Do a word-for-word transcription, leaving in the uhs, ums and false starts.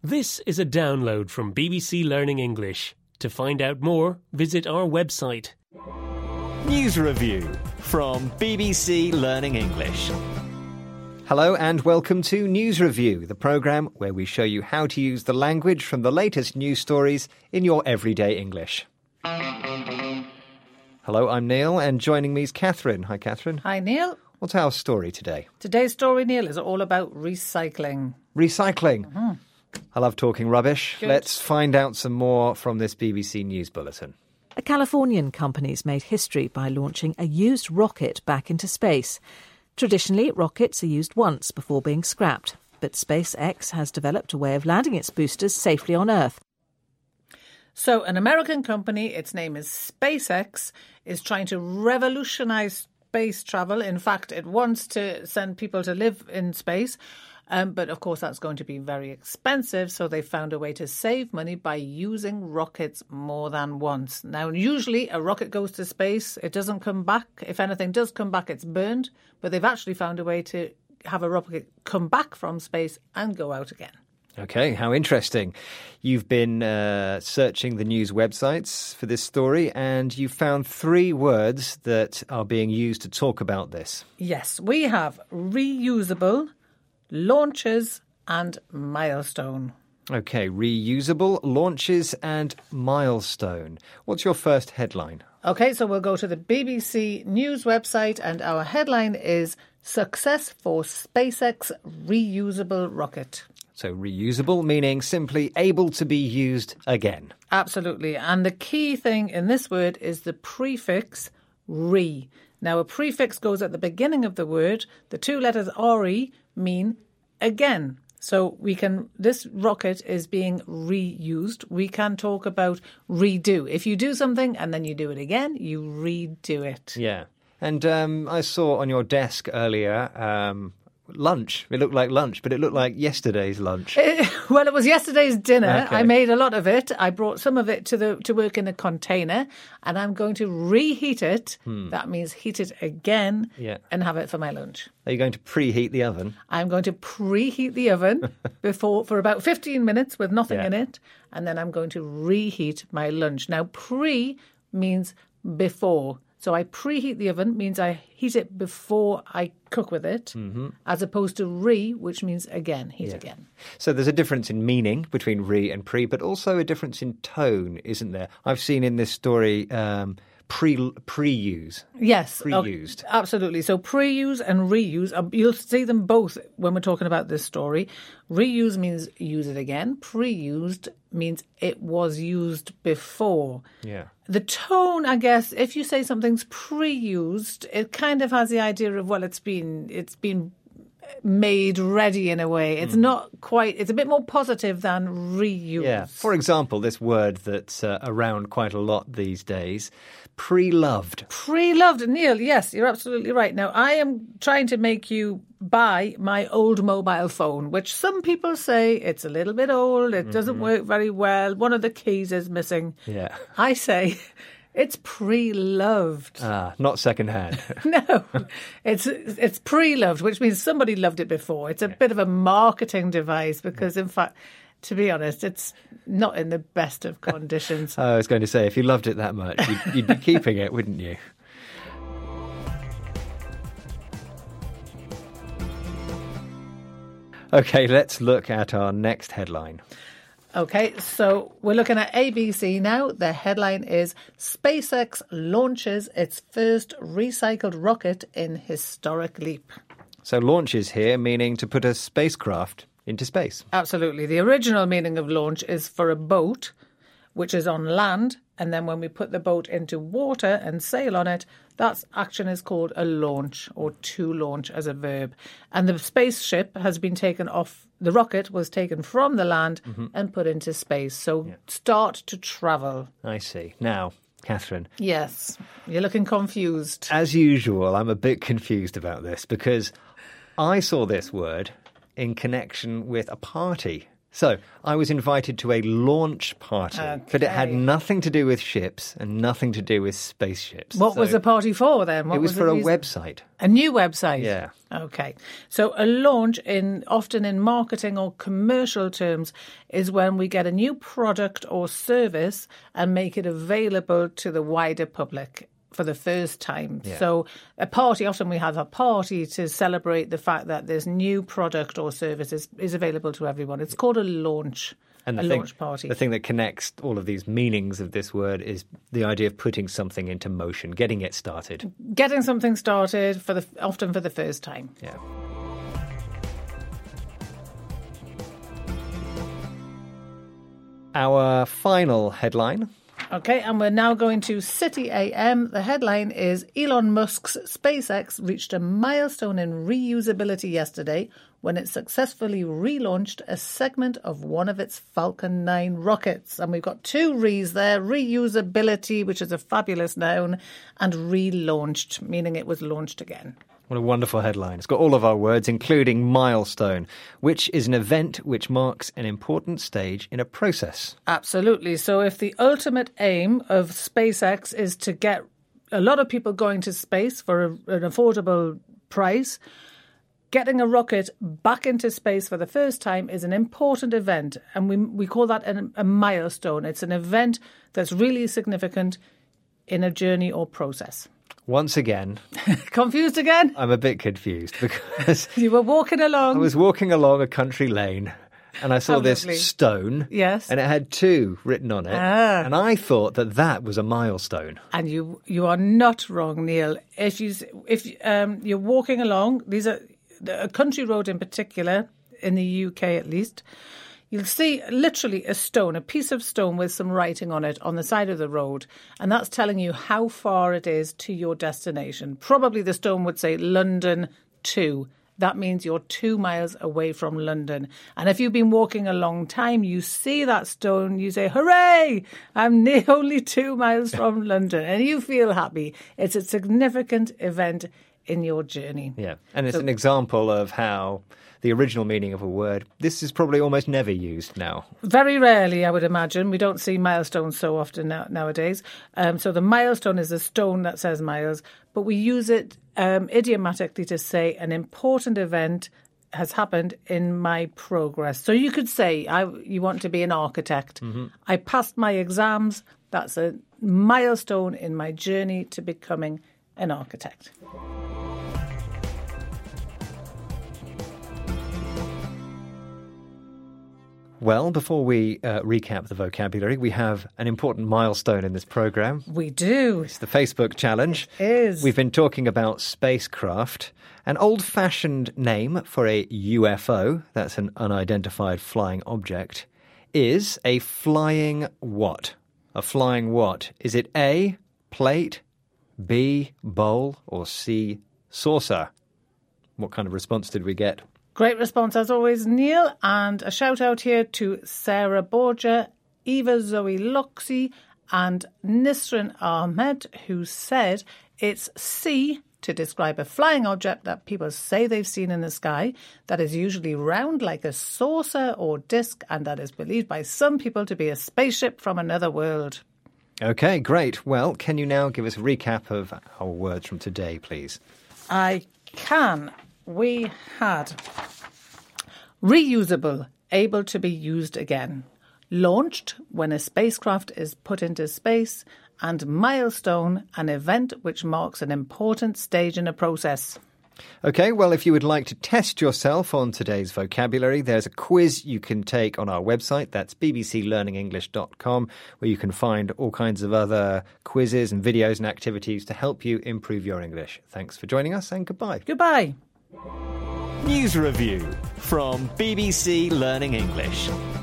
This is a download from B B C Learning English. To find out more, visit our website. News Review from B B C Learning English. Hello and welcome to News Review, the programme where we show you how to use the language from the latest news stories in your everyday English. Hello, I'm Neil, and joining me is Catherine. Hi, Catherine. Hi, Neil. What's our story today? Today's story, Neil, is all about recycling. Recycling. Mm-hmm. I love talking rubbish. Good. Let's find out some more from this B B C News Bulletin. A Californian company's made history by launching a used rocket back into space. Traditionally, rockets are used once before being scrapped, but SpaceX has developed a way of landing its boosters safely on Earth. So an American company, its name is SpaceX, is trying to revolutionise space travel. In fact, it wants to send people to live in space. Um, but of course, that's going to be very expensive. So they found a way to save money by using rockets more than once. Now, usually a rocket goes to space. It doesn't come back. If anything does come back, it's burned. But they've actually found a way to have a rocket come back from space and go out again. OK, how interesting. You've been uh, searching the news websites for this story and you found three words that are being used to talk about this. Yes, we have reusable, launches and milestone. OK, reusable, launches and milestone. What's your first headline? OK, so we'll go to the B B C News website and our headline is Success for SpaceX Reusable Rocket. So reusable meaning simply able to be used again. Absolutely. And the key thing in this word is the prefix re. Now, a prefix goes at the beginning of the word. The two letters re mean again. So we can, this rocket is being reused. We can talk about redo. If you do something and then you do it again, you redo it. Yeah. And um, I saw on your desk earlier um, lunch. It looked like lunch, but it looked like yesterday's lunch. It, well, it was yesterday's dinner. Okay. I made a lot of it. I brought some of it to the to work in a container and I'm going to reheat it. Hmm. That means heat it again yeah. and have it for my lunch. Are you going to preheat the oven? I'm going to preheat the oven before for about fifteen minutes with nothing yeah. in it. And then I'm going to reheat my lunch. Now, pre means before. So I preheat the oven, means I heat it before I cook with it, mm-hmm. as opposed to re, which means again, heat yeah. again. So there's a difference in meaning between re and pre, but also a difference in tone, isn't there? I've seen in this story um, pre, pre-use. Yes. Pre-used. Okay, absolutely. So pre-use and reuse, uh, you'll see them both when we're talking about this story. Reuse means use it again. Pre-used means it was used before. Yeah. The tone, I guess, if you say something's pre-used, it kind of has the idea of, well, it's been it's been made ready in a way. It's mm. not quite, it's a bit more positive than reuse. Yeah. For example, this word that's uh, around quite a lot these days, pre-loved. Pre-loved. Neil, yes, you're absolutely right. Now, I am trying to make you buy my old mobile phone, which some people say it's a little bit old, it mm-hmm. doesn't work very well, one of the keys is missing. Yeah. I say it's pre-loved. Ah, not second-hand. No, it's it's pre-loved, which means somebody loved it before. It's a yeah. bit of a marketing device because, in fact, to be honest, it's not in the best of conditions. I was going to say, if you loved it that much, you'd, you'd be keeping it, wouldn't you? OK, let's look at our next headline. OK, so we're looking at A B C now. The headline is SpaceX launches its first recycled rocket in historic leap. So launches here meaning to put a spacecraft into space. Absolutely. The original meaning of launch is for a boat, which is on land. And then when we put the boat into water and sail on it, that action is called a launch or to launch as a verb. And the spaceship has been taken off, the rocket was taken from the land mm-hmm. and put into space. So yeah. start to travel. I see. Now, Catherine. Yes, you're looking confused. As usual, I'm a bit confused about this because I saw this word in connection with a party So, I was invited to a launch party, Okay. but it had nothing to do with ships and nothing to do with spaceships. What So was the party for then? What It was, the for a reason? website. A new website? Yeah. Okay. So a launch, in often in marketing or commercial terms, is when we get a new product or service and make it available to the wider public for the first time. Yeah. So a party, often we have a party to celebrate the fact that this new product or service is, is available to everyone. It's called a launch. And the a thing, launch party. The thing that connects all of these meanings of this word is the idea of putting something into motion, getting it started. Getting something started for the often for the first time. Yeah. Our final headline. Okay, and we're now going to City A M. The headline is Elon Musk's SpaceX reached a milestone in reusability yesterday when it successfully relaunched a segment of one of its Falcon nine rockets. And we've got two re's there, reusability, which is a fabulous noun, and relaunched, meaning it was launched again. What a wonderful headline. It's got all of our words, including milestone, which is an event which marks an important stage in a process. Absolutely. So if the ultimate aim of SpaceX is to get a lot of people going to space for a, an affordable price, getting a rocket back into space for the first time is an important event. And we, we call that an, a milestone. It's an event that's really significant in a journey or process. Once again, Confused again? I'm a bit confused because You were walking along. I was walking along a country lane and I saw How this lovely. stone. Yes. And it had two written on it. Ah. And I thought that that was a milestone. And you you are not wrong, Neil. If you if um, you're walking along, these are a country road in particular, in the U K at least, you'll see literally a stone, a piece of stone with some writing on it on the side of the road, and that's telling you how far it is to your destination. Probably the stone would say London two. That means you're two miles away from London. And if you've been walking a long time, you see that stone, you say, hooray, I'm ne- only two miles from London. And you feel happy. It's a significant event in your journey. Yeah. And it's So- an example of how the original meaning of a word, this is probably almost never used now. Very rarely, I would imagine. We don't see milestones so often now, nowadays. Um, so the milestone is a stone that says miles, but we use it um, idiomatically to say an important event has happened in my progress. So you could say, I, you want to be an architect. Mm-hmm. I passed my exams. That's a milestone in my journey to becoming an architect. Well, before we uh, recap the vocabulary, we have an important milestone in this programme. We do. It's the Facebook challenge. It is. We've been talking about spacecraft. An old-fashioned name for a U F O, that's an unidentified flying object, is a flying what? A flying what? Is it A, plate, B, bowl, or C, saucer? What kind of response did we get? Great response as always, Neil. And a shout out here to Sarah Borgia, Eva Zoe Loxey and Nisrin Ahmed, who said it's C to describe a flying object that people say they've seen in the sky that is usually round like a saucer or disc and that is believed by some people to be a spaceship from another world. Okay, great. Well, can you now give us a recap of our words from today, please? I can. We had reusable, able to be used again. Launched, when a spacecraft is put into space. And milestone, an event which marks an important stage in a process. Okay, well, if you would like to test yourself on today's vocabulary, there's a quiz you can take on our website. That's b b c learning english dot com, where you can find all kinds of other quizzes and videos and activities to help you improve your English. Thanks for joining us and goodbye. Goodbye. News Review from B B C Learning English.